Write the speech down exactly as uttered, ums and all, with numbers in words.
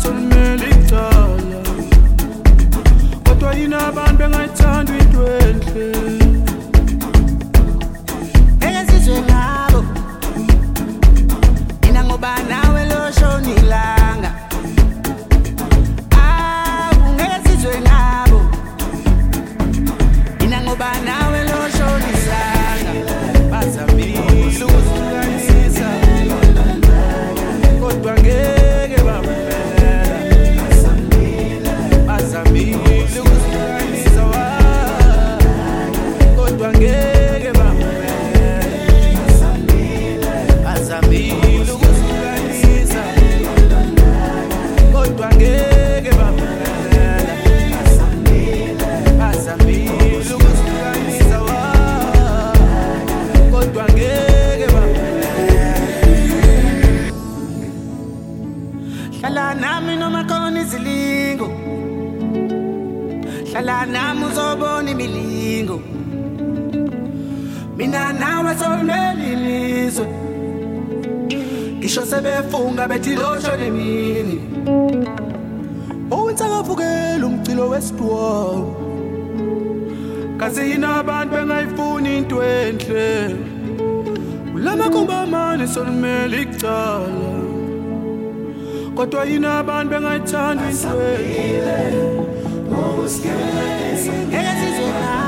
solumele icala kodwa yini abantu bengayithanda into enhle Engezizwe ngabo Mina ngoba nawe lo shonilanga Ah ungezizwe ngabo Mina ngoba nawe lo shonilanga Bazamile ukuzihlukanisa kodwa ngeke bamphela Bazamile ukuzihlukanisa kodwa ngeke bamphela Bazamile ukuzihlukanisa kodwa ngeke bamphela Bazamile ukuzihlukanisa kodwa ngeke bamphela Hlala nami noma khona izilingo Hlala nami uzobona imilingo Mina nawe solumele ilizwe Ngisho sebefunga bethi losho nemini Owensakavukela umcilo wesitwawo Kaze yina abantu bengayifuni into enhle Ulama komba amane solumele icala kodwa yina abantu bengayithanda into enhle Engezizwe ngabo